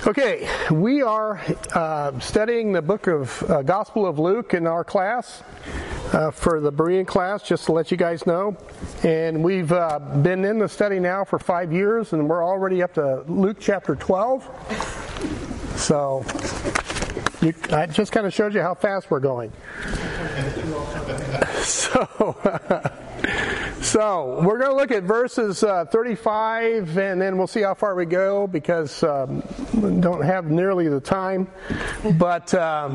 Okay, we are studying the book of Gospel of Luke in our class for the Berean class, just to let you guys know. And we've been in the study now for 5 years, and we're already up to Luke chapter 12. So, I just kind of showed you how fast we're going. So we're going to look at verses 35, and then we'll see how far we go, because we don't have nearly the time. But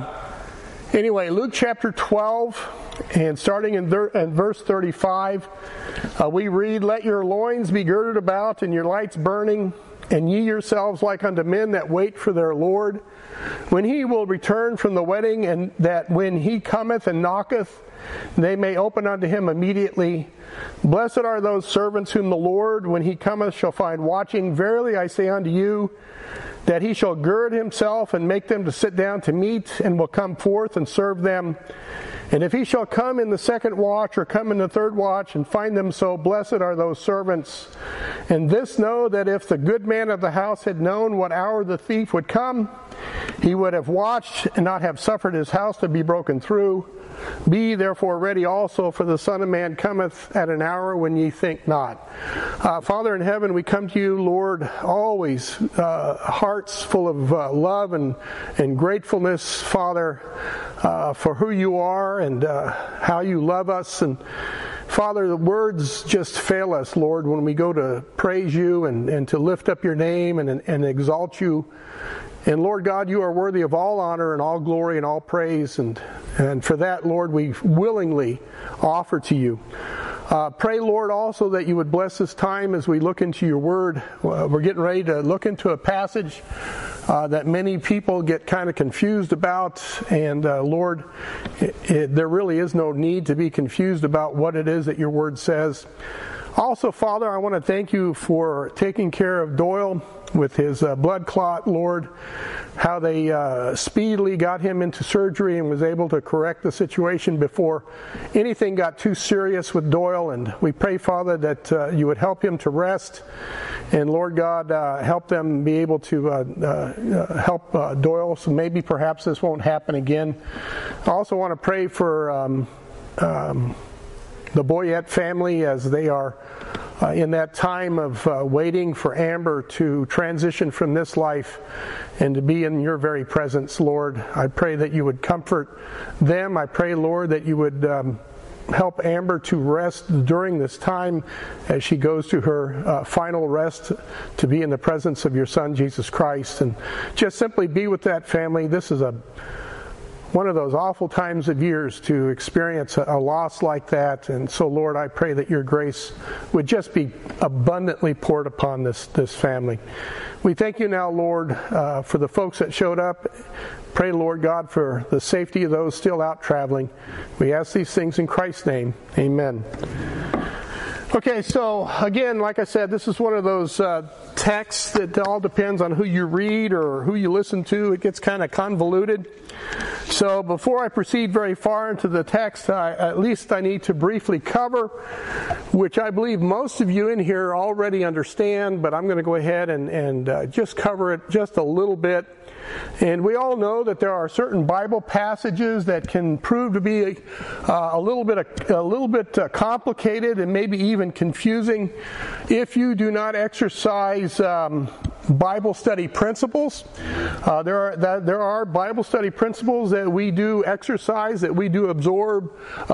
anyway, Luke chapter 12, and starting in verse 35, we read, "Let your loins be girded about, and your lights burning, and ye yourselves like unto men that wait for their Lord, when he will return from the wedding, and that when he cometh and knocketh, they may open unto him immediately. Blessed are those servants whom the Lord, when he cometh, shall find watching. Verily I say unto you, that he shall gird himself and make them to sit down to meat, and will come forth and serve them. And if he shall come in the second watch, or come in the third watch, and find them so, blessed are those servants. And this know, that if the good man of the house had known what hour the thief would come, he would have watched, and not have suffered his house to be broken through. Be therefore ready also, for the Son of Man cometh at an hour when ye think not." Father in heaven, we come to you, Lord, always hearts full of love and gratefulness, Father, for who you are and how you love us. And Father, the words just fail us, Lord, when we go to praise you and to lift up your name and exalt you. And Lord God, you are worthy of all honor and all glory and all praise. And for that, Lord, we willingly offer to you. Pray, Lord, also that you would bless this time as we look into your word. We're getting ready to look into a passage that many people get kind of confused about. And Lord, there really is no need to be confused about what it is that your word says. Also, Father, I want to thank you for taking care of Doyle with his blood clot, Lord, how they speedily got him into surgery and was able to correct the situation before anything got too serious with Doyle. And we pray, Father, that you would help him to rest. And Lord God, help them be able to help Doyle, so maybe perhaps this won't happen again. I also want to pray for the Boyette family as they are in that time of waiting for Amber to transition from this life and to be in your very presence, Lord. I pray that you would comfort them. I pray, Lord, that you would help Amber to rest during this time as she goes to her final rest, to be in the presence of your Son, Jesus Christ. And just simply be with that family. This is one of those awful times of years to experience a loss like that. And so, Lord, I pray that your grace would just be abundantly poured upon this family. We thank you now, Lord, for the folks that showed up. Pray, Lord God, for the safety of those still out traveling. We ask these things in Christ's name. Amen. Okay, so again, like I said, this is one of those texts that all depends on who you read or who you listen to. It gets kind of convoluted. So before I proceed very far into the text, at least I need to briefly cover, which I believe most of you in here already understand, but I'm going to go ahead and just cover it just a little bit. And we all know that there are certain Bible passages that can prove to be a little bit complicated and maybe even confusing if you do not exercise Bible study principles. There are Bible study principles that we do exercise, that we do observe.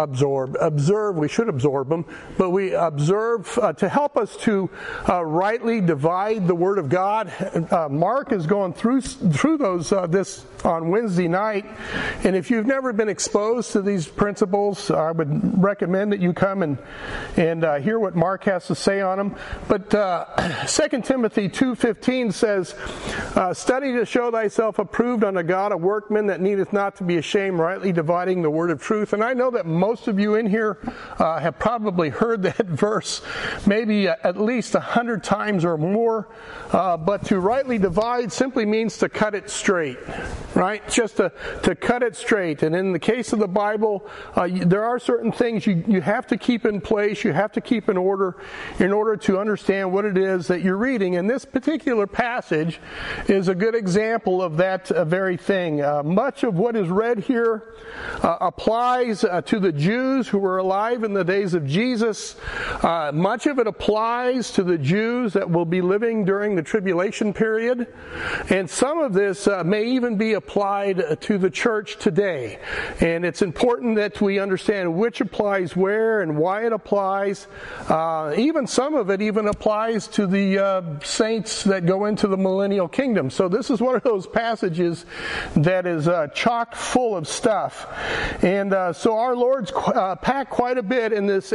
We should absorb them, but we observe to help us to rightly divide the Word of God. Mark is going through those this on Wednesday night, and if you've never been exposed to these principles, I would recommend that you come and hear what Mark has to say on them. But 2 Timothy 2:15 says, "Study to show thyself approved unto God, a workman that needeth not to be ashamed, rightly dividing the word of truth." And I know that most of you in here have probably heard that verse maybe at least 100 times or more. But to rightly divide simply means to cut it straight. right? Just to cut it straight. And in the case of the Bible, there are certain things you have to keep in place, you have to keep in order to understand what it is that you're reading. And this particular passage is a good example of that very thing. Much of what is read here applies to the Jews who were alive in the days of Jesus. Much of it applies to the Jews that will be living during the tribulation period. And some of this may even be applied to the church today. And it's important that we understand which applies where and why it applies. Even some of it even applies to the saints that go into the millennial kingdom. So this is one of those passages that is chock full of stuff. And so our Lord's packed quite a bit in this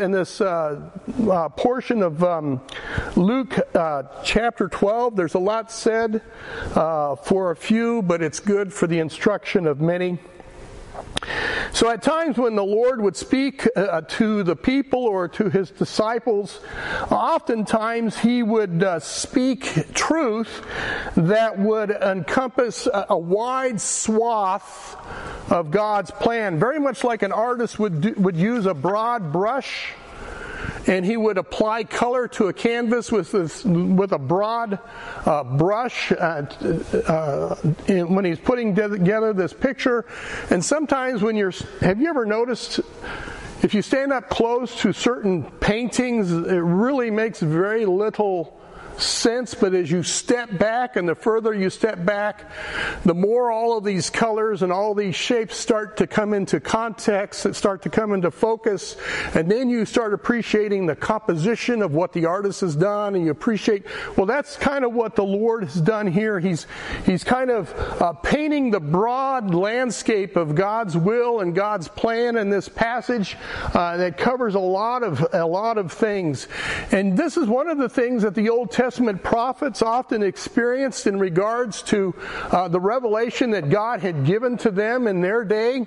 portion of Luke chapter 12. There's a lot said for a few, but it's good for the instruction of many. So at times when the Lord would speak to the people or to His disciples, oftentimes He would speak truth that would encompass a wide swath of God's plan, very much like an artist would use a broad brush, and he would apply color to a canvas with a broad brush when he's putting together this picture. And sometimes have you ever noticed, if you stand up close to certain paintings, it really makes very little sense, but as you step back, and the further you step back, the more all of these colors and all these shapes start to come into context, start to come into focus, and then you start appreciating the composition of what the artist has done, and you appreciate, well, that's kind of what the Lord has done here. He's kind of painting the broad landscape of God's will and God's plan in this passage that covers a lot of things. And this is one of the things that the Old Testament prophets often experienced in regards to the revelation that God had given to them in their day.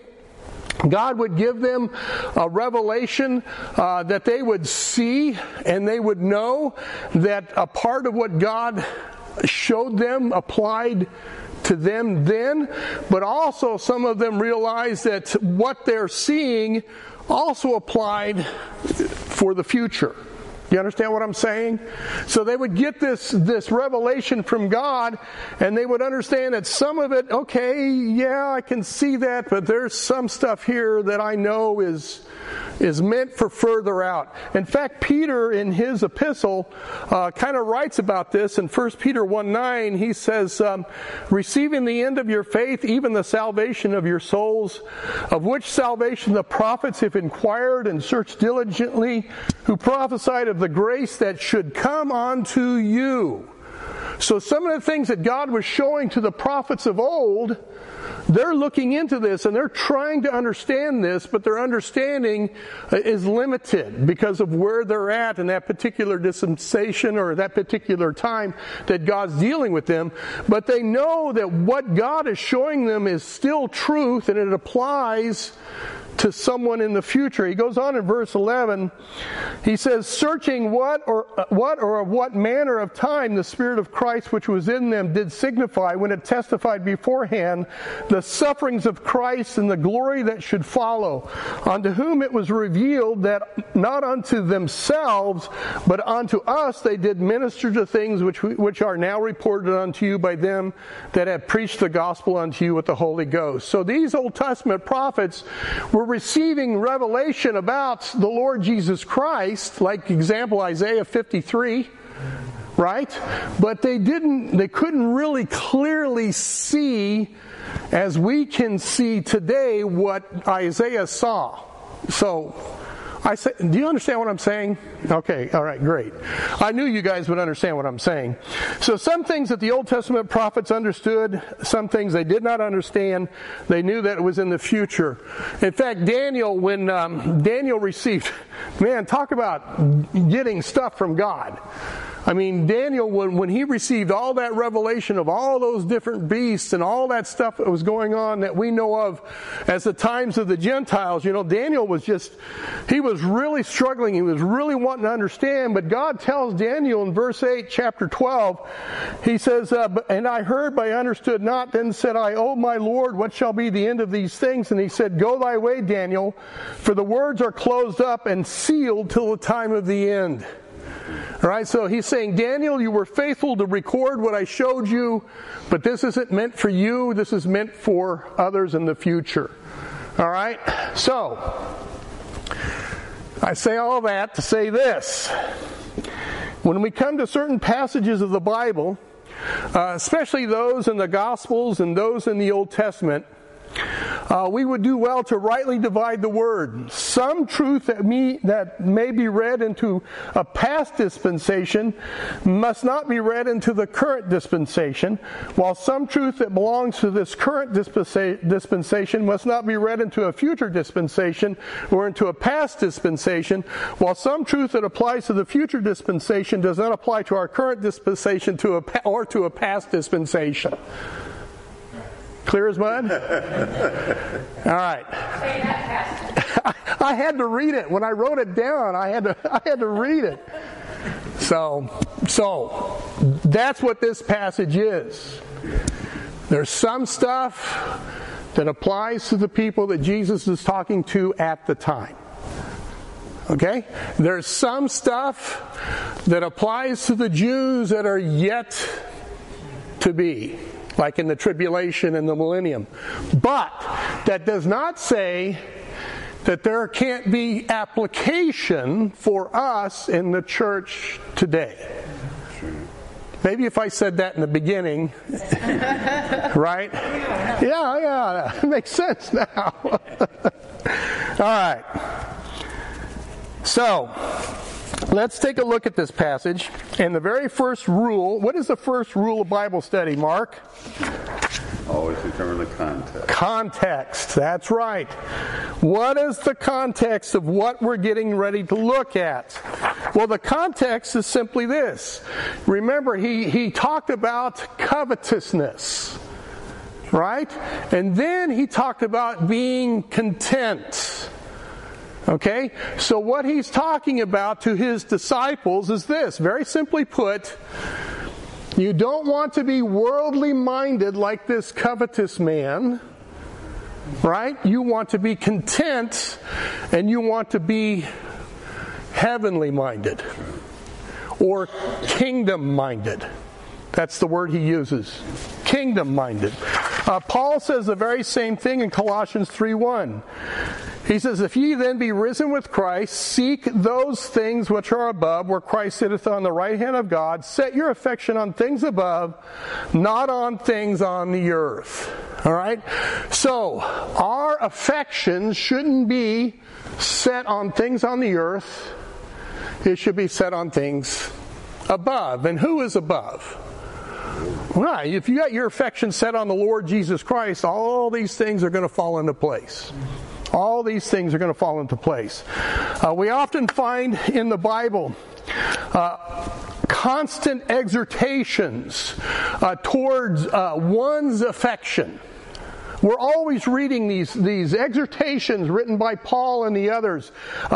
God would give them a revelation that they would see, and they would know that a part of what God showed them applied to them then, but also some of them realized that what they're seeing also applied for the future. You understand what I'm saying? So they would get this revelation from God, and they would understand that some of it, okay, yeah, I can see that, but there's some stuff here that I know is meant for further out. In fact, Peter in his epistle kind of writes about this in 1 Peter 1:9. He says, receiving the end of your faith, even the salvation of your souls, of which salvation the prophets have inquired and searched diligently, who prophesied of the grace that should come unto you. So some of the things that God was showing to the prophets of old, they're looking into this and they're trying to understand this, but their understanding is limited because of where they're at in that particular dispensation or that particular time that God's dealing with them. But they know that what God is showing them is still truth, and it applies to someone in the future. He goes on in verse 11. He says, searching what or of what manner of time the Spirit of Christ which was in them did signify when it testified beforehand the sufferings of Christ and the glory that should follow, unto whom it was revealed that not unto themselves but unto us they did minister to things which are now reported unto you by them that have preached the gospel unto you with the Holy Ghost. So these Old Testament prophets were receiving revelation about the Lord Jesus Christ, like example Isaiah 53, right? But they couldn't really clearly see, as we can see today, what Isaiah saw. So I say, do you understand what I'm saying? Okay, all right, great. I knew you guys would understand what I'm saying. So some things that the Old Testament prophets understood, some things they did not understand. They knew that it was in the future. In fact, Daniel, when Daniel received, man, talk about getting stuff from God. I mean, Daniel, when he received all that revelation of all those different beasts and all that stuff that was going on that we know of as the times of the Gentiles, Daniel he was really struggling. He was really wanting to understand. But God tells Daniel in verse 8, chapter 12, he says, and I heard, but I understood not. Then said I, O my Lord, what shall be the end of these things? And he said, Go thy way, Daniel, for the words are closed up and sealed till the time of the end. All right, so he's saying, Daniel, you were faithful to record what I showed you, but this isn't meant for you. This is meant for others in the future. All right, so I say all that to say this. When we come to certain passages of the Bible, especially those in the Gospels and those in the Old Testament, we would do well to rightly divide the word. Some truth that may be read into a past dispensation must not be read into the current dispensation, while some truth that belongs to this current dispensation must not be read into a future dispensation or into a past dispensation, while some truth that applies to the future dispensation does not apply to our current dispensation or to a past dispensation. Clear as mud? All right. I had to read it. When I wrote it down, I had to read it. So that's what this passage is. There's some stuff that applies to the people that Jesus is talking to at the time. Okay? There's some stuff that applies to the Jews that are yet to be, like in the tribulation and the millennium. But that does not say that there can't be application for us in the church today. Maybe if I said that in the beginning, right? Yeah, it makes sense now. All right. So, let's take a look at this passage. And the very first rule, what is the first rule of Bible study, Mark? Always determine the context. Context, that's right. What is the context of what we're getting ready to look at? Well, the context is simply this. Remember, he talked about covetousness, right? And then he talked about being content. Okay? So what he's talking about to his disciples is this. Very simply put, you don't want to be worldly minded like this covetous man, right? You want to be content, and you want to be heavenly minded or kingdom minded. That's the word he uses. Kingdom minded. Paul says the very same thing in Colossians 3:1. He says, if ye then be risen with Christ, seek those things which are above, where Christ sitteth on the right hand of God. Set your affection on things above, not on things on the earth. All right? So, our affections shouldn't be set on things on the earth. It should be set on things above. And who is above? Right. If you got your affection set on the Lord Jesus Christ, all these things are going to fall into place. All these things are going to fall into place. We often find in the Bible constant exhortations towards one's affection. We're always reading these exhortations written by Paul and the others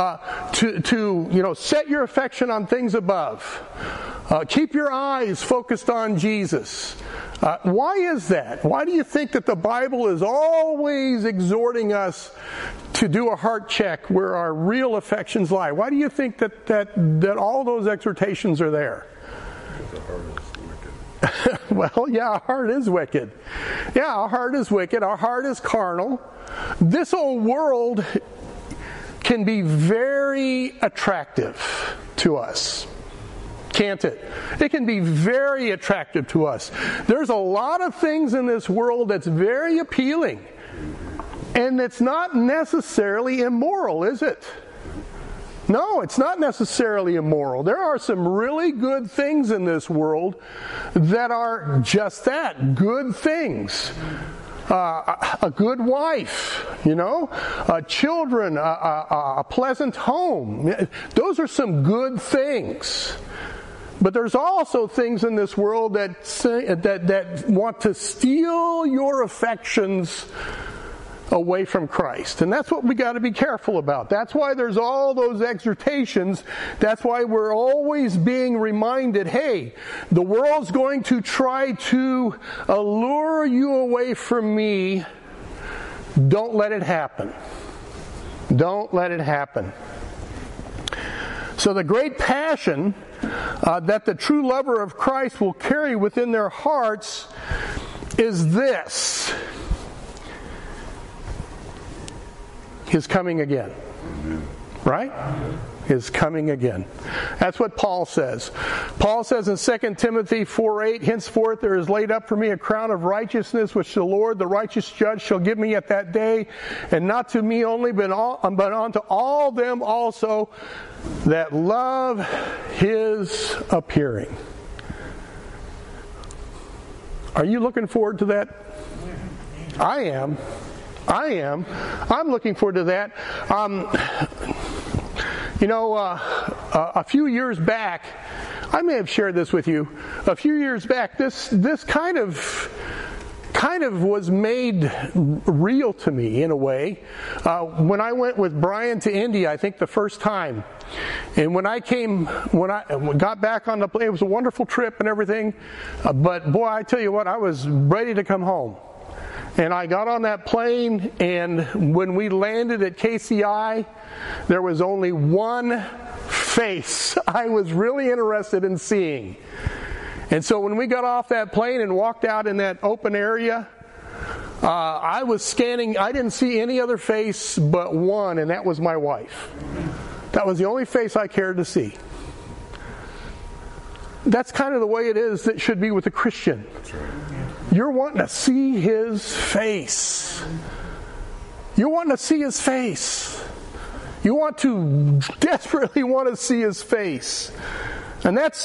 to set your affection on things above. Keep your eyes focused on Jesus. Why is that? Why do you think that the Bible is always exhorting us to do a heart check where our real affections lie? Why do you think that all those exhortations are there? Because the heart is wicked. Well, yeah, our heart is wicked. Yeah, our heart is wicked. Our heart is carnal. This old world can be very attractive to us. Can't it? It can be very attractive to us. There's a lot of things in this world that's very appealing. And it's not necessarily immoral, is it? No, it's not necessarily immoral. There are some really good things in this world that are just that, good things. A good wife, children, a pleasant home. Those are some good things. But there's also things in this world that want to steal your affections away from Christ. And that's what we got to be careful about. That's why there's all those exhortations. That's why we're always being reminded, hey, the world's going to try to allure you away from me. Don't let it happen. Don't let it happen. So the great passion that the true lover of Christ will carry within their hearts is this: His coming again. Right? His coming again. That's what Paul says. Paul says in 2 Timothy 4:8, henceforth there is laid up for me a crown of righteousness, which the Lord, the righteous judge, shall give me at that day, and not to me only, but unto all them also that love His appearing. Are you looking forward to that? I am. I'm looking forward to that. A few years back, I may have shared this with you. A few years back, this kind of was made real to me in a way. When I went with Brian to India, I think the first time, and when I got back on the plane, it was a wonderful trip and everything. But boy, I tell you what, I was ready to come home. And I got on that plane, and when we landed at KCI, there was only one face I was really interested in seeing. And so when we got off that plane and walked out in that open area, I was scanning. I didn't see any other face but one, and that was my wife. That was the only face I cared to see. That's kind of the way it is that should be with a Christian. You're wanting to see His face. You're wanting to see His face. You desperately want to see His face. And that's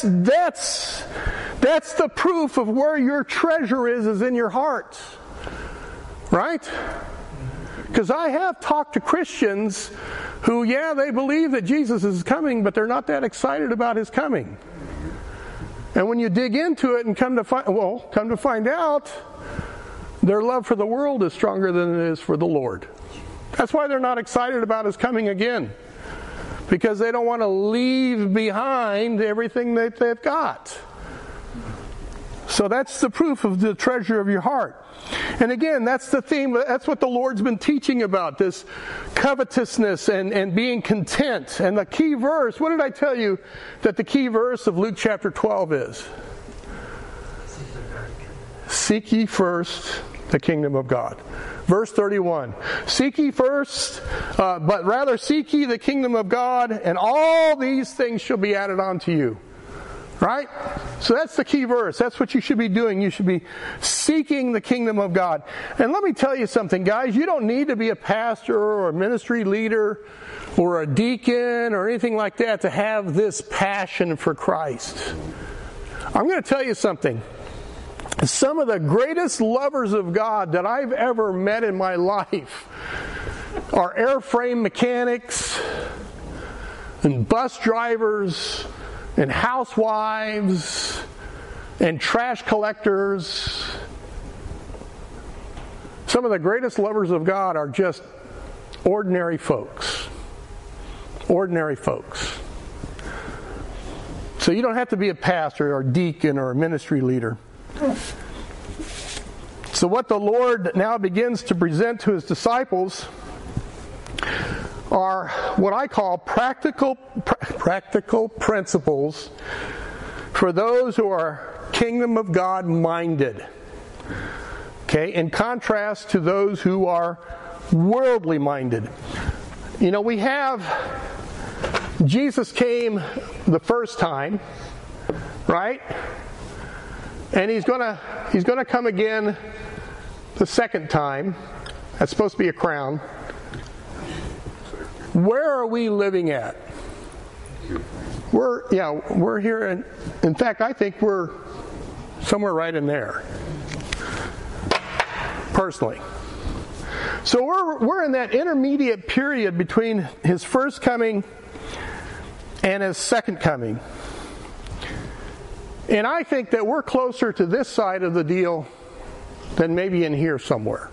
the proof of where your treasure is in your heart. Right? Because I have talked to Christians who, they believe that Jesus is coming, but they're not that excited about His coming. And when you dig into it and come to find out, their love for the world is stronger than it is for the Lord. That's why they're not excited about His coming again. Because they don't want to leave behind everything that they've got. So that's the proof of the treasure of your heart. And again, that's the theme. That's what the Lord's been teaching about, this covetousness and being content. And the key verse, what did I tell you that the key verse of Luke chapter 12 is? Seek ye first the kingdom of God. Verse 31. Seek ye first, but rather seek ye the kingdom of God, and all these things shall be added unto you. Right? So that's the key verse. That's what you should be doing. You should be seeking the kingdom of God. And let me tell you something, guys. You don't need to be a pastor or a ministry leader or a deacon or anything like that to have this passion for Christ. I'm going to tell you something. Some of the greatest lovers of God that I've ever met in my life are airframe mechanics and bus drivers and housewives and trash collectors. Some of the greatest lovers of God are just ordinary folks. Ordinary folks. So you don't have to be a pastor or a deacon or a ministry leader. So what the Lord now begins to present to His disciples are what I call practical principles for those who are kingdom of God minded. Okay, in contrast to those who are worldly minded. We have Jesus came the first time, right? And he's gonna come again the second time. That's supposed to be a crown. Where are we living at? We're here. In fact, I think we're somewhere right in there. Personally. So we're in that intermediate period between His first coming and His second coming. And I think that we're closer to this side of the deal than maybe in here somewhere.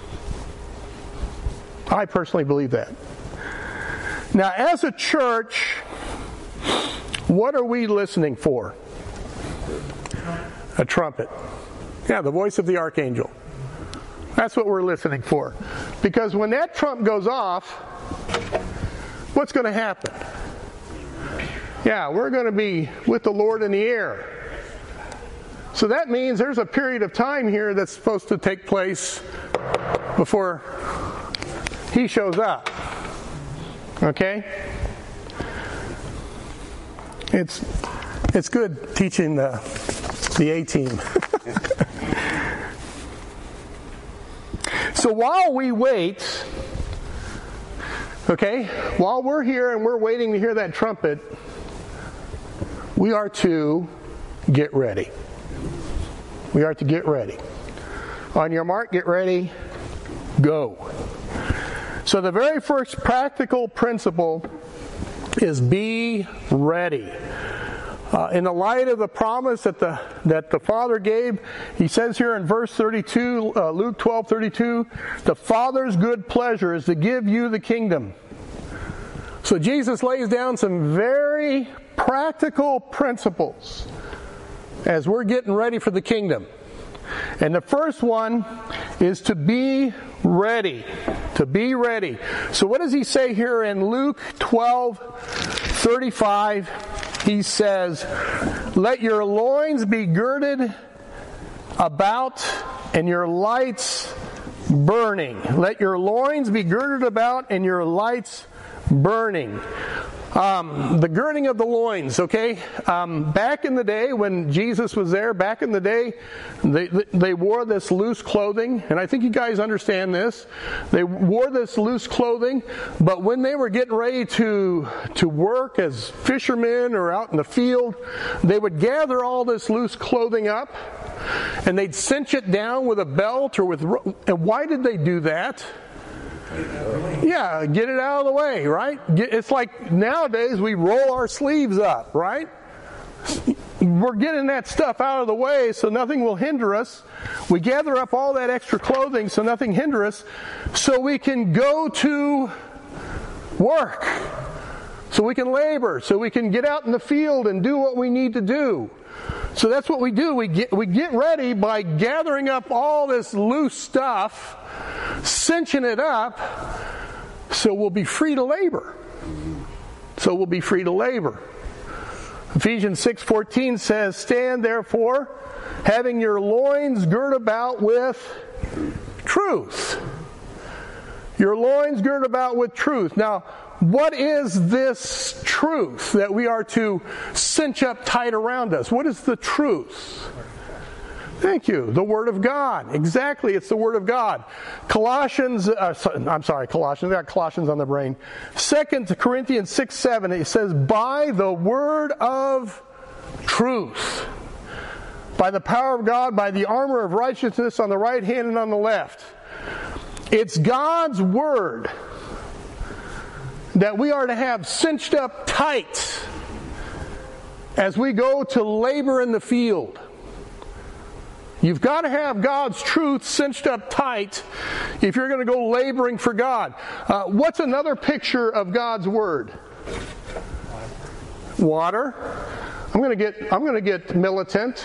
I personally believe that. Now, as a church, what are we listening for? A trumpet. Yeah, the voice of the archangel. That's what we're listening for. Because when that trump goes off, what's going to happen? Yeah, we're going to be with the Lord in the air. So that means there's a period of time here that's supposed to take place before He shows up. Okay? It's good teaching the A-team. So while we wait, okay, while we're here and we're waiting to hear that trumpet, we are to get ready. We are to get ready. On your mark, get ready, go. So the very first practical principle is be ready. In the light of the promise that the Father gave, He says here in verse 32, Luke 12:32, the Father's good pleasure is to give you the kingdom. So Jesus lays down some very practical principles as we're getting ready for the kingdom. And the first one is to be ready. To be ready. So what does He say here in Luke 12:35? He says, let your loins be girded about and your lights burning. Let your loins be girded about and your lights burning. The girding of the loins, okay? Back in the day when Jesus was there, back in the day, they wore this loose clothing, and I think you guys understand this. They wore this loose clothing, but when they were getting ready to work as fishermen or out in the field, they would gather all this loose clothing up, and they'd cinch it down with a belt or with... And why did they do that? Yeah, get it out of the way, right? It's like nowadays we roll our sleeves up, right? We're getting that stuff out of the way so nothing will hinder us. We gather up all that extra clothing so nothing hinders us, so we can go to work, so we can labor, so we can get out in the field and do what we need to do. So that's what we do. We get ready by gathering up all this loose stuff, cinching it up, so we'll be free to labor. So we'll be free to labor. Ephesians 6:14 says, stand therefore, having your loins girt about with truth. Your loins girt about with truth. Now, what is this truth that we are to cinch up tight around us? What is the truth? Thank you. The Word of God. Exactly, it's the Word of God. Colossians, I got Colossians on the brain. 2 Corinthians 6:7, it says, by the word of truth, by the power of God, by the armor of righteousness on the right hand and on the left. It's God's Word that we are to have cinched up tight as we go to labor in the field. You've got to have God's truth cinched up tight if you're going to go laboring for God. What's another picture of God's Word? Water. I'm going to get militant.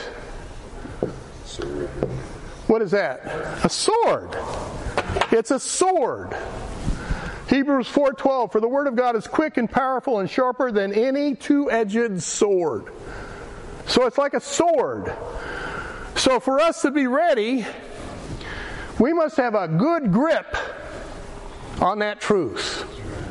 What is that? A sword. It's a sword. Hebrews 4:12, for the Word of God is quick and powerful and sharper than any two-edged sword. So it's like a sword. So for us to be ready, we must have a good grip on that truth.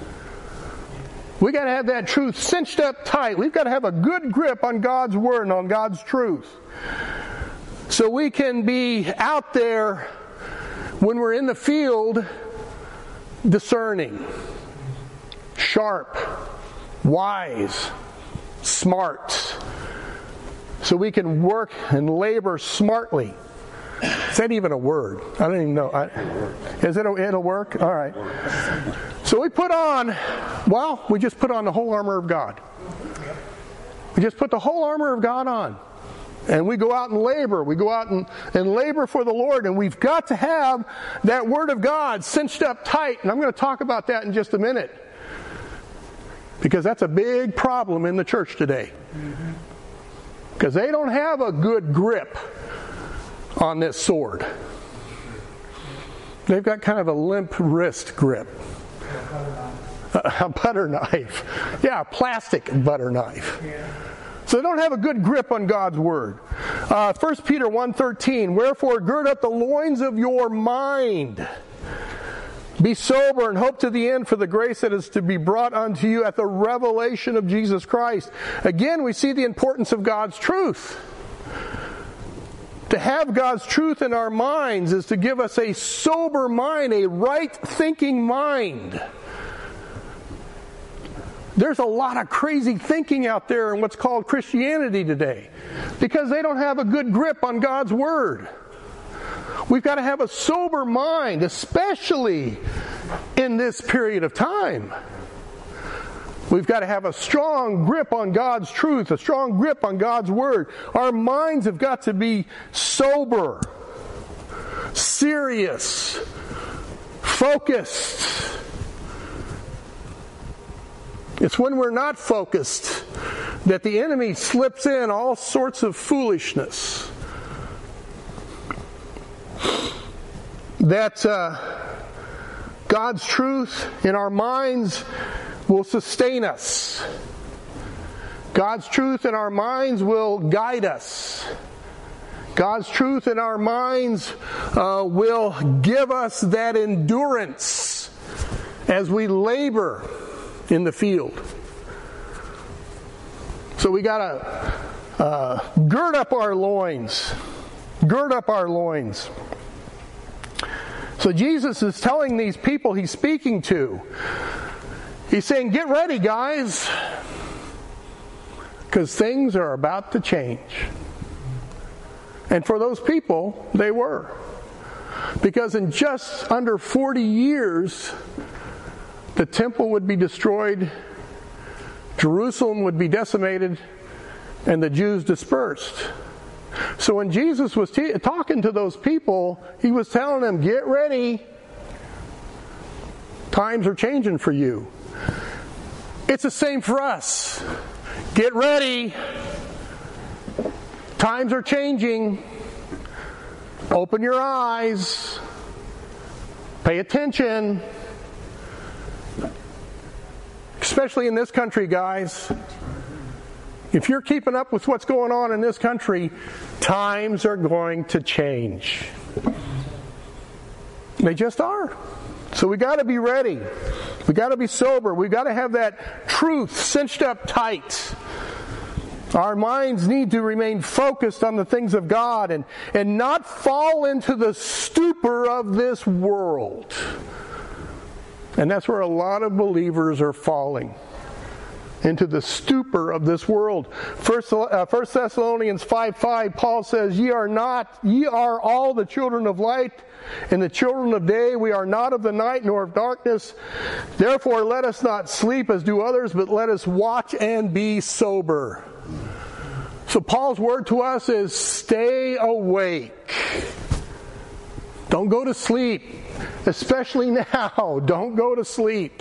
We got to have that truth cinched up tight. We've got to have a good grip on God's Word and on God's truth. So we can be out there when we're in the field discerning, sharp, wise, smart, so we can work and labor smartly. Is that even a word? I don't even know. It'll work? All right. So we just put on the whole armor of God. We just put the whole armor of God on. And we go out and labor. We go out and labor for the Lord. And we've got to have that Word of God cinched up tight. And I'm going to talk about that in just a minute. Because that's a big problem in the church today. Because they don't have a good grip on this sword. They've got kind of a limp wrist grip. A butter knife. Yeah, a plastic butter knife. So they don't have a good grip on God's Word. 1 Peter 1:13, wherefore gird up the loins of your mind. Be sober and hope to the end for the grace that is to be brought unto you at the revelation of Jesus Christ. Again, we see the importance of God's truth. To have God's truth in our minds is to give us a sober mind, a right thinking mind. There's a lot of crazy thinking out there in what's called Christianity today because they don't have a good grip on God's Word. We've got to have a sober mind, especially in this period of time. We've got to have a strong grip on God's truth, a strong grip on God's Word. Our minds have got to be sober, serious, focused. It's when we're not focused that the enemy slips in all sorts of foolishness. That God's truth in our minds will sustain us. God's truth in our minds will guide us. God's truth in our minds will give us that endurance as we labor in the field. So we got to gird up our loins. Gird up our loins. So Jesus is telling these people he's speaking to, he's saying, get ready, guys, because things are about to change. And for those people, they were. Because in just under 40 years, the temple would be destroyed, Jerusalem would be decimated, and the Jews dispersed. So when Jesus was talking to those people, he was telling them, get ready. Times are changing for you. It's the same for us. Get ready. Times are changing. Open your eyes. Pay attention. Especially in this country, guys. If you're keeping up with what's going on in this country, times are going to change. They just are. So we got to be ready. We got to be sober. We got to have that truth cinched up tight. Our minds need to remain focused on the things of God and not fall into the stupor of this world. And that's where a lot of believers are falling. Into the stupor of this world. 1 Thessalonians 5:5, Paul says, Ye are all the children of light and the children of day. We are not of the night nor of darkness. Therefore let us not sleep as do others, but let us watch and be sober. So Paul's word to us is stay awake. Don't go to sleep. Especially now. Don't go to sleep.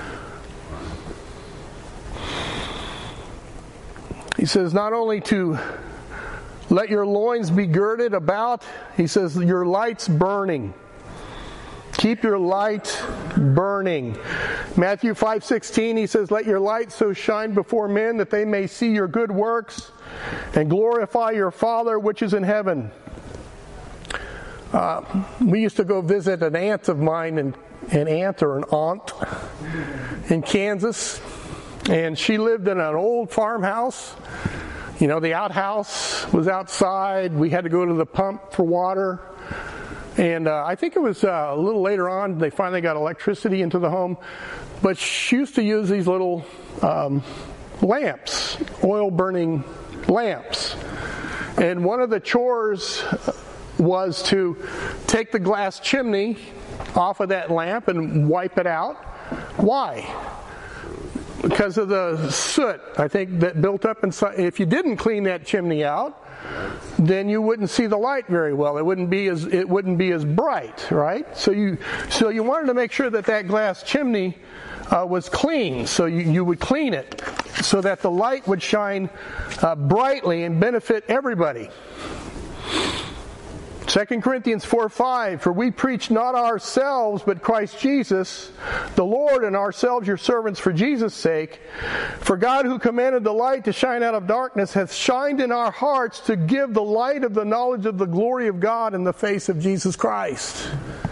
He says not only to let your loins be girded about, he says your light's burning. Keep your light burning. Matthew 5:16, he says, let your light so shine before men that they may see your good works and glorify your Father which is in heaven. We used to go visit an aunt of mine, an aunt in Kansas. And she lived in an old farmhouse. You know, the outhouse was outside. We had to go to the pump for water. And I think it was a little later on, they finally got electricity into the home. But she used to use these little lamps, oil-burning lamps. And one of the chores was to take the glass chimney off of that lamp and wipe it out. Why? Because of the soot, I think, that built up inside. If you didn't clean that chimney out, then you wouldn't see the light very well. It wouldn't be as bright, right? So you wanted to make sure that glass chimney was clean. So you would clean it so that the light would shine brightly and benefit everybody. 2 Corinthians 4:5, for we preach not ourselves, but Christ Jesus, the Lord, and ourselves your servants for Jesus' sake. For God, who commanded the light to shine out of darkness, hath shined in our hearts to give the light of the knowledge of the glory of God in the face of Jesus Christ.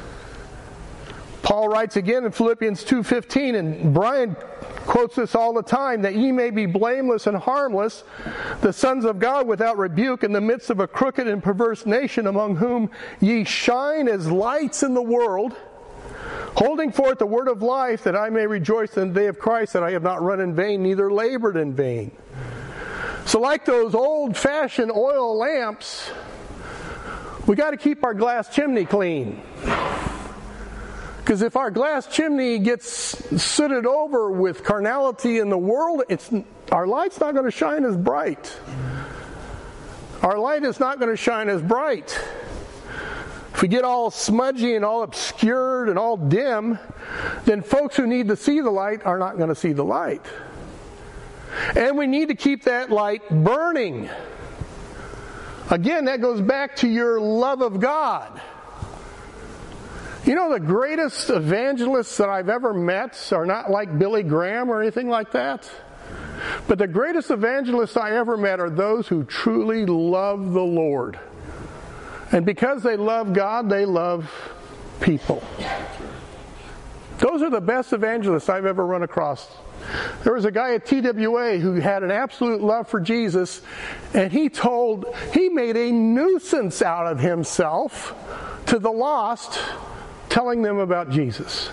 Paul writes again in Philippians 2:15, and Brian quotes this all the time, that ye may be blameless and harmless, the sons of God without rebuke in the midst of a crooked and perverse nation, among whom ye shine as lights in the world, holding forth the word of life, that I may rejoice in the day of Christ, that I have not run in vain, neither labored in vain. So like those old-fashioned oil lamps, we got to keep our glass chimney clean. Because if our glass chimney gets sooted over with carnality in the world, our light's not going to shine as bright. Our light is not going to shine as bright. If we get all smudgy and all obscured and all dim, then folks who need to see the light are not going to see the light. And we need to keep that light burning. Again, that goes back to your love of God. You know, the greatest evangelists that I've ever met are not like Billy Graham or anything like that. But the greatest evangelists I ever met are those who truly love the Lord. And because they love God, they love people. Those are the best evangelists I've ever run across. There was a guy at TWA who had an absolute love for Jesus, and he made a nuisance out of himself to the lost, telling them about Jesus.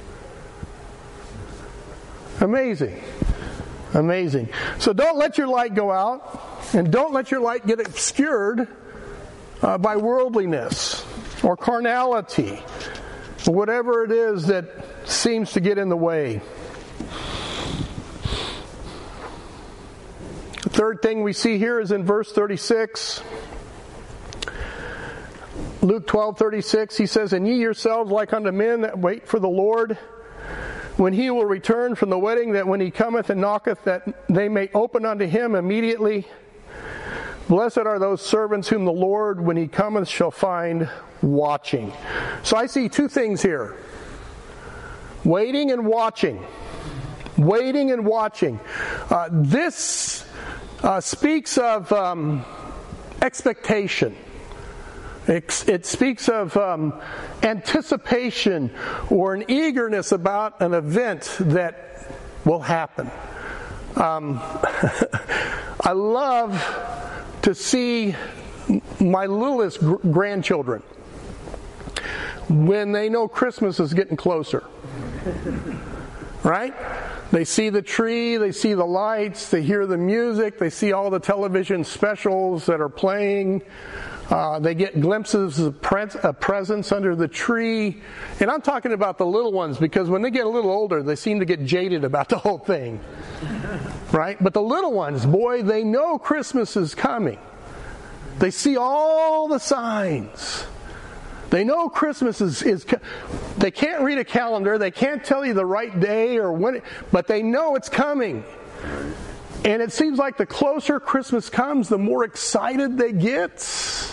Amazing. Amazing. So don't let your light go out, and don't let your light get obscured by worldliness or carnality, or whatever it is that seems to get in the way. The third thing we see here is in verse 36. Luke 12:36, he says, and ye yourselves like unto men that wait for the Lord, when he will return from the wedding, that when he cometh and knocketh, that they may open unto him immediately. Blessed are those servants whom the Lord, when he cometh, shall find watching. So I see two things here. Waiting and watching. Waiting and watching. This speaks of expectation. It speaks of anticipation or an eagerness about an event that will happen. I love to see my littlest grandchildren when they know Christmas is getting closer. Right? They see the tree, they see the lights, they hear the music, they see all the television specials that are playing. They get glimpses of presents under the tree. And I'm talking about the little ones, because when they get a little older, they seem to get jaded about the whole thing. Right? But the little ones, boy, they know Christmas is coming. They see all the signs. They know Christmas is they can't read a calendar, they can't tell you the right day or when, but they know it's coming. And it seems like the closer Christmas comes, the more excited they get.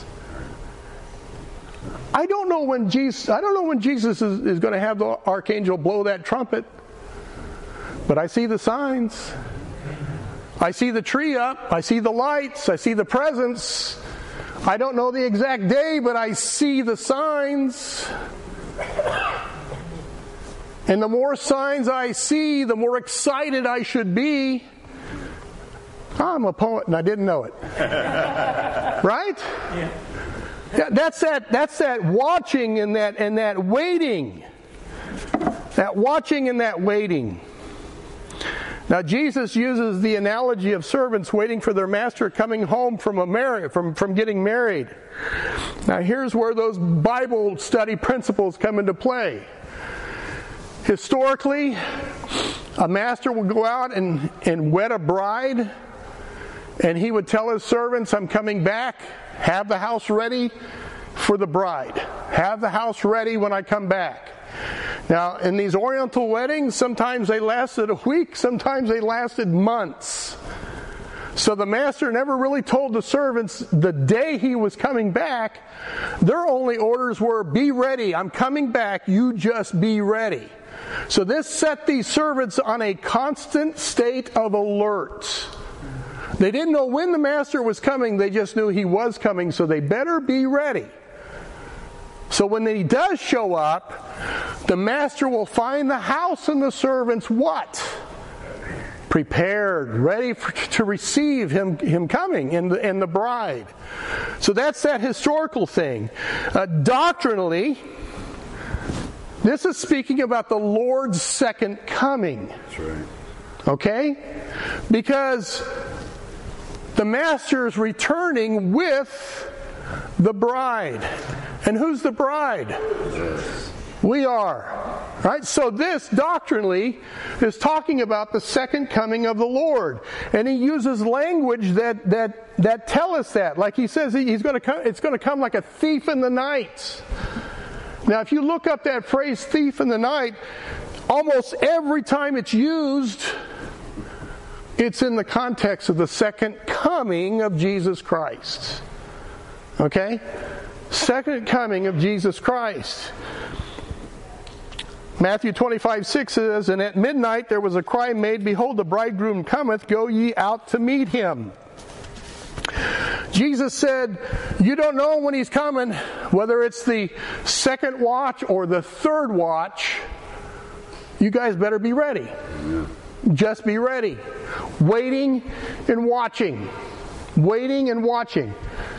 I don't know when Jesus is going to have the archangel blow that trumpet. But I see the signs. I see the tree up. I see the lights. I see the presents. I don't know the exact day, but I see the signs. And the more signs I see, the more excited I should be. I'm a poet and I didn't know it. Right? Yeah. Yeah, that's that watching and that waiting. That watching and that waiting. Now Jesus uses the analogy of servants waiting for their master coming home from getting married. Now here's where those Bible study principles come into play. Historically, a master would go out and wed a bride, And he would tell his servants, I'm coming back. Have the house ready for the bride. Have the house ready when I come back. Now, in these Oriental weddings, sometimes they lasted a week, sometimes they lasted months. So the master never really told the servants the day he was coming back. Their only orders were, be ready, I'm coming back, you just be ready. So this set these servants on a constant state of alert. They didn't know when the master was coming, they just knew he was coming, so they better be ready. So when he does show up, the master will find the house and the servants what? Prepared, ready to receive him coming and the bride. So that's that historical thing. Doctrinally, this is speaking about the Lord's second coming. That's right. Okay? Because the master is returning with the bride. And who's the bride? Yes. We are. Right? So this doctrinally is talking about the second coming of the Lord. And he uses language that tell us that. Like he says he's going to come, it's going to come like a thief in the night. Now if you look up that phrase thief in the night, almost every time it's used, it's in the context of the second coming of Jesus Christ. Okay? Second coming of Jesus Christ. Matthew 25:6 says, and at midnight there was a cry made, behold, the bridegroom cometh, go ye out to meet him. Jesus said, you don't know when he's coming, whether it's the second watch or the third watch, you guys better be ready. Yeah. Just be ready. Waiting and watching. Waiting and watching.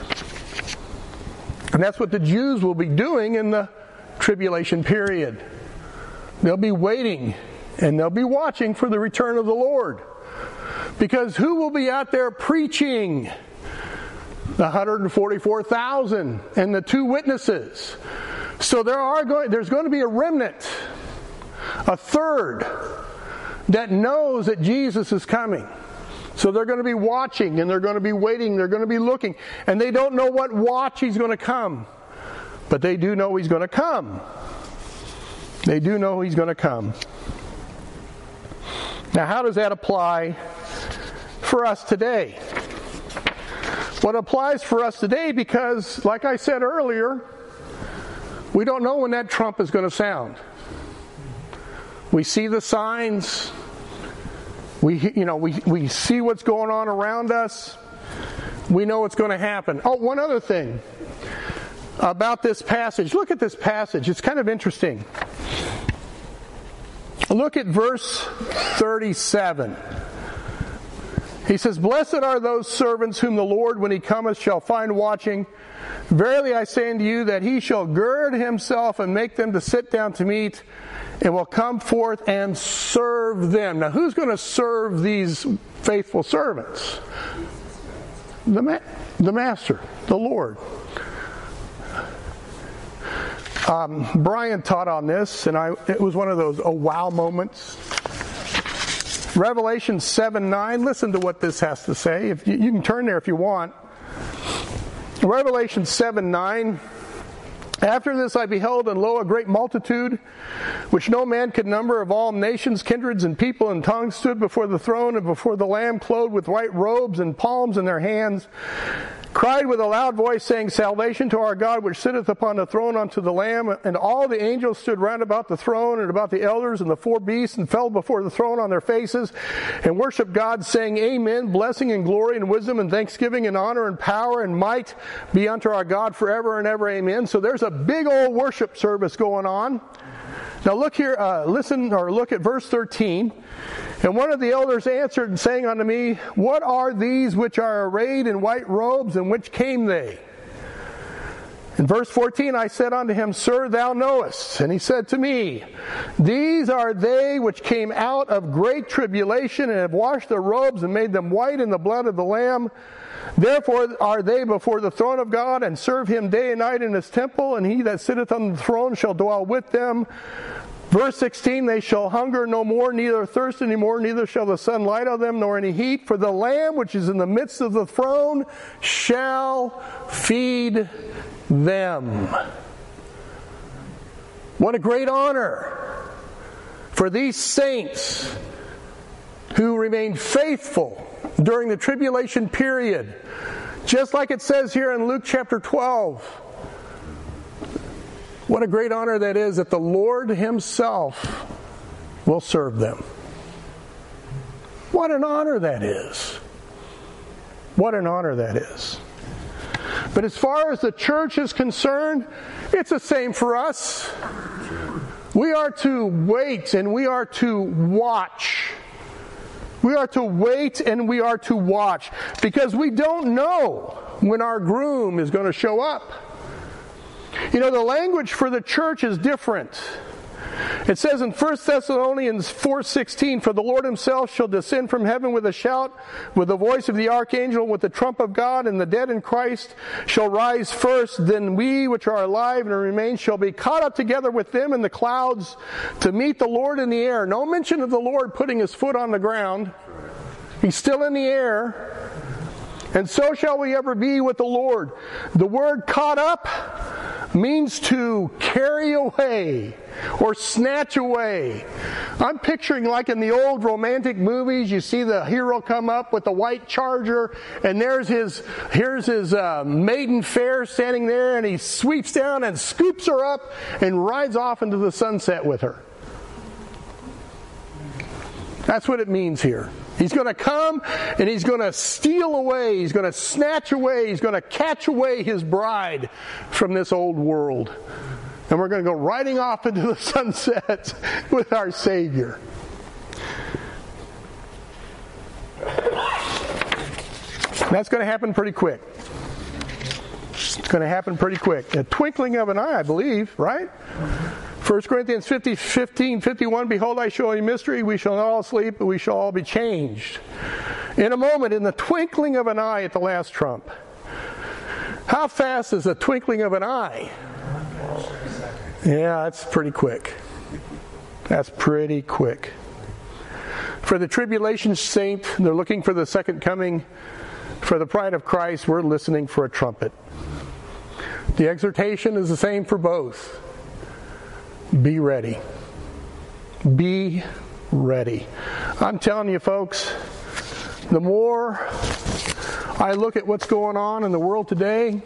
And that's what the Jews will be doing in the tribulation period. They'll be waiting and they'll be watching for the return of the Lord. Because who will be out there preaching? The 144,000 and the 2 witnesses. So there's going to be a remnant, a third, that knows that Jesus is coming. So they're going to be watching and they're going to be waiting, they're going to be looking. And they don't know what watch he's going to come. But they do know he's going to come. They do know he's going to come. Now how does that apply for us today? Well, it applies for us today because, like I said earlier, we don't know when that trump is going to sound. We see the signs. We see what's going on around us. We know what's going to happen. Oh, one other thing about this passage. Look at this passage. It's kind of interesting. Look at verse 37. He says, blessed are those servants whom the Lord, when he cometh, shall find watching. Verily I say unto you that he shall gird himself and make them to sit down to meat, and will come forth and serve them. Now who's going to serve these faithful servants? The Master, the Lord. Brian taught on this, and it was one of those wow moments. Revelation 7:9. Listen to what this has to say. If you can turn there if you want. Revelation 7:9. After this I beheld, and lo, a great multitude, which no man could number, of all nations, kindreds, and people, and tongues, stood before the throne and before the Lamb, clothed with white robes and palms in their hands, cried with a loud voice, saying, salvation to our God, which sitteth upon the throne, unto the Lamb. And all the angels stood round about the throne, and about the elders, and the 4 beasts, and fell before the throne on their faces, and worshipped God, saying, Amen, blessing and glory and wisdom and thanksgiving and honor and power and might be unto our God forever and ever. Amen. So there's a big old worship service going on. Now look here, look at verse 13. And one of the elders answered and saying unto me, what are these which are arrayed in white robes, and whence came they? In verse 14 I said unto him, Sir, thou knowest. And he said to me, these are they which came out of great tribulation, and have washed their robes and made them white in the blood of the Lamb. Therefore are they before the throne of God, and serve him day and night in his temple, and he that sitteth on the throne shall dwell with them. Verse 16, they shall hunger no more, neither thirst any more, neither shall the sun light on them, nor any heat. For the Lamb which is in the midst of the throne shall feed them. What a great honor for these saints who remained faithful during the tribulation period. Just like it says here in Luke chapter 12. What a great honor that is that the Lord Himself will serve them. What an honor that is. What an honor that is. But as far as the church is concerned, it's the same for us. We are to wait and we are to watch. We are to wait and we are to watch because we don't know when our groom is going to show up. You know, the language for the church is different. It says in 1 Thessalonians 4:16, for the Lord Himself shall descend from heaven with a shout, with the voice of the archangel, with the trump of God, and the dead in Christ shall rise first. Then we which are alive and remain shall be caught up together with them in the clouds to meet the Lord in the air. No mention of the Lord putting His foot on the ground. He's still in the air. And so shall we ever be with the Lord. The word caught up means to carry away or snatch away. I'm picturing like in the old romantic movies, you see the hero come up with the white charger and here's his maiden fair standing there, and he sweeps down and scoops her up and rides off into the sunset with her. That's what it means here. He's going to come and He's going to steal away, He's going to snatch away, He's going to catch away His bride from this old world. And we're going to go riding off into the sunset with our Savior. That's going to happen pretty quick. It's going to happen pretty quick. A twinkling of an eye, I believe, right? 1 Corinthians 15:51, behold, I show you a mystery. We shall not all sleep, but we shall all be changed. In a moment, in the twinkling of an eye at the last trump. How fast is the twinkling of an eye? Yeah, that's pretty quick. That's pretty quick. For the tribulation saint, they're looking for the second coming. For the bride of Christ, we're listening for a trumpet. The exhortation is the same for both. Be ready. Be ready. I'm telling you, folks, the more I look at what's going on in the world today,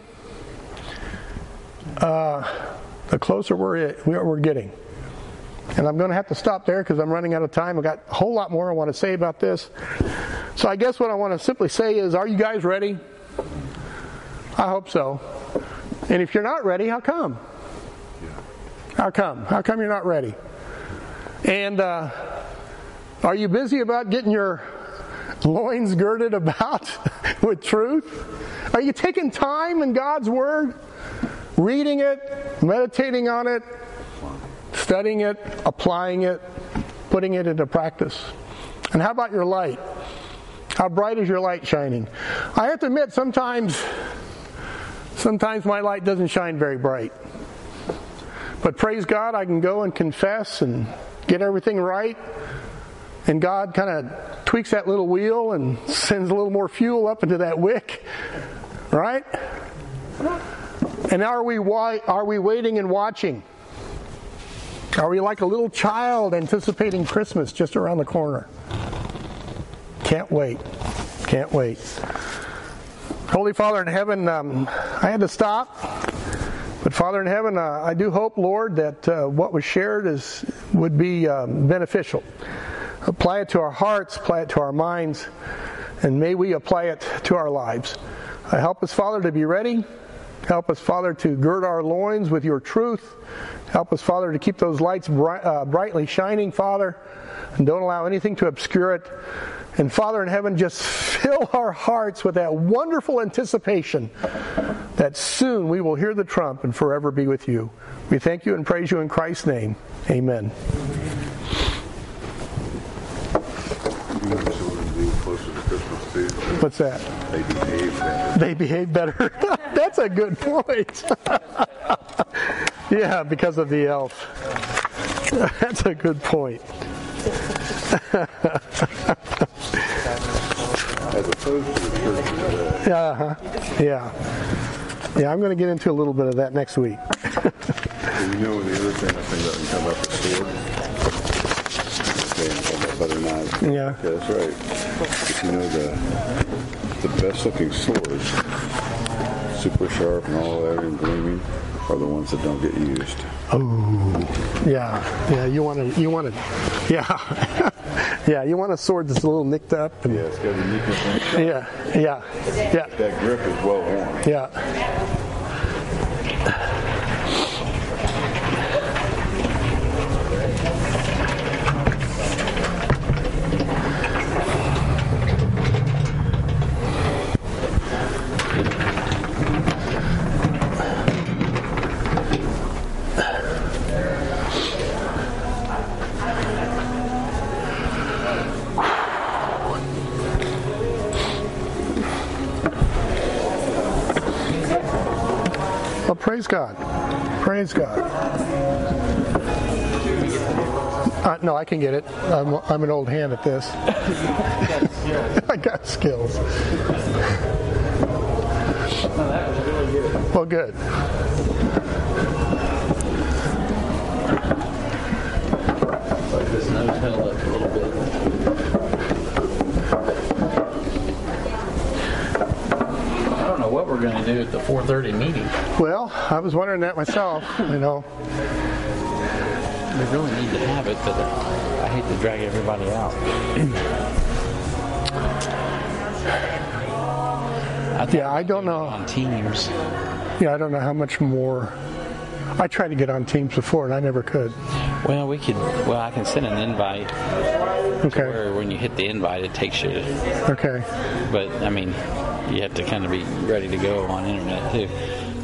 the closer we're getting. And I'm going to have to stop there because I'm running out of time. I've got a whole lot more I want to say about this. So I guess what I want to simply say is, are you guys ready? I hope so. And if you're not ready, how come? How come? How come you're not ready? And are you busy about getting your loins girded about with truth? Are you taking time in God's Word? Reading it, meditating on it, studying it, applying it, putting it into practice? And how about your light? How bright is your light shining? I have to admit, sometimes my light doesn't shine very bright. But praise God, I can go and confess and get everything right. And God kind of tweaks that little wheel and sends a little more fuel up into that wick. Right? And are we waiting and watching? Are we like a little child anticipating Christmas just around the corner? Can't wait. Can't wait. Holy Father in heaven, I had to stop. But Father in heaven, I do hope, Lord, that what was shared would be beneficial. Apply it to our hearts, apply it to our minds, and may we apply it to our lives. Help us, Father, to be ready. Help us, Father, to gird our loins with your truth. Help us, Father, to keep those lights brightly shining, Father, and don't allow anything to obscure it. And Father in heaven, just fill our hearts with that wonderful anticipation that soon we will hear the trump and forever be with you. We thank you and praise you in Christ's name. Amen. What's that? They behave better. They behave better. That's a good point. Yeah, because of the elf. That's a good point. As opposed to the church today. Yeah, I'm going to get into a little bit of that next week. And the other thing I think that we come up with sword. Okay, I'm talking about butter knives. Yeah. That's right. The best looking swords, super sharp and all that and gleaming, are the ones that don't get used. Oh, yeah. You want to, yeah. Yeah, you want a sword that's a little nicked up. And, Yeah, it's got a uniqueness. Yeah. That grip is well worn. Yeah. Well, praise God. Praise God. No, I can get it. I'm an old hand at this. I got skills. Well, good. This nose held up a little bit. I don't know what we're going to do at the 4:30 meeting. Well, I was wondering that myself, We really need to have it, but I hate to drag everybody out. I don't know. On Teams. Yeah, I don't know how much more. I tried to get on Teams before, and I never could. Well, I can send an invite. Okay. Where when you hit the invite, it takes you. Okay. But I mean, you have to kind of be ready to go on internet too.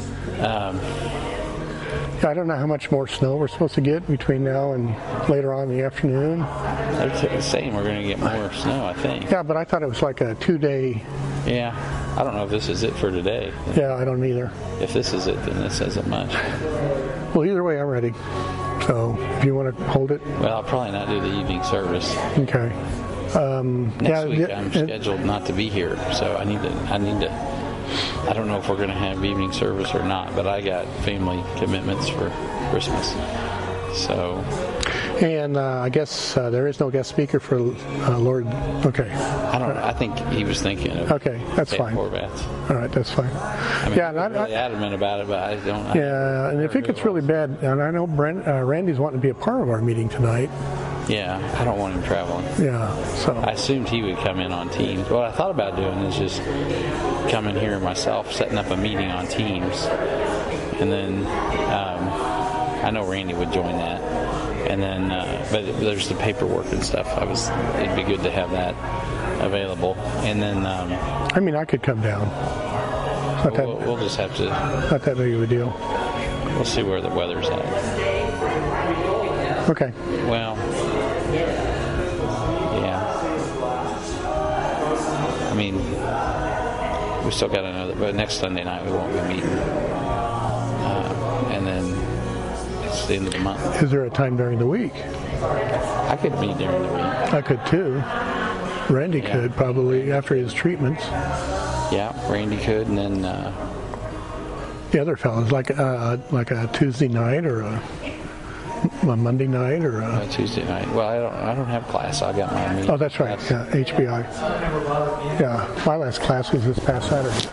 I don't know how much more snow we're supposed to get between now and later on in the afternoon. They're saying we're going to get more snow, I think. Yeah, but I thought it was like a 2-day. Yeah, I don't know if this is it for today. Yeah, I don't either. If this is it, then this isn't much. Well, either way, I'm ready. So, if you want to hold it. Well, I'll probably not do the evening service. Okay. Next week I'm scheduled not to be here, so I need to. I don't know if we're going to have evening service or not, but I got family commitments for Christmas. So. And I guess there is no guest speaker for Lord. Okay. I think he was thinking of. Okay, that's fine. Horvath. All right, that's fine. I mean, yeah, I'm really adamant about it, but I don't. Yeah, and if it gets really bad, and I know Randy's wanting to be a part of our meeting tonight. Yeah, I don't want him traveling. Yeah, so. I assumed he would come in on Teams. What I thought about doing is just coming here myself, setting up a meeting on Teams, and then I know Randy would join that. And then, but there's the paperwork and stuff. It'd be good to have that available. And then, I mean, I could come down. We'll just have to. Not that big of a deal. We'll see where the weather's at. Okay. Well, yeah. I mean, we still got another. But next Sunday night we won't be meeting. And then. It's the end of the month. Is there a time during the week? I could meet during the week. I could too. Randy could probably after his treatments. Yeah, Randy could, and then the other fellows like a Tuesday night or a Monday night or a Tuesday night. Well, I don't have class. I got my meeting. Oh, that's right. Yeah, HBI. Yeah, my last class was this past Saturday.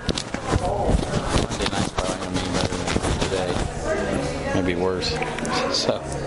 Monday night's probably gonna be better than today. Maybe worse. So.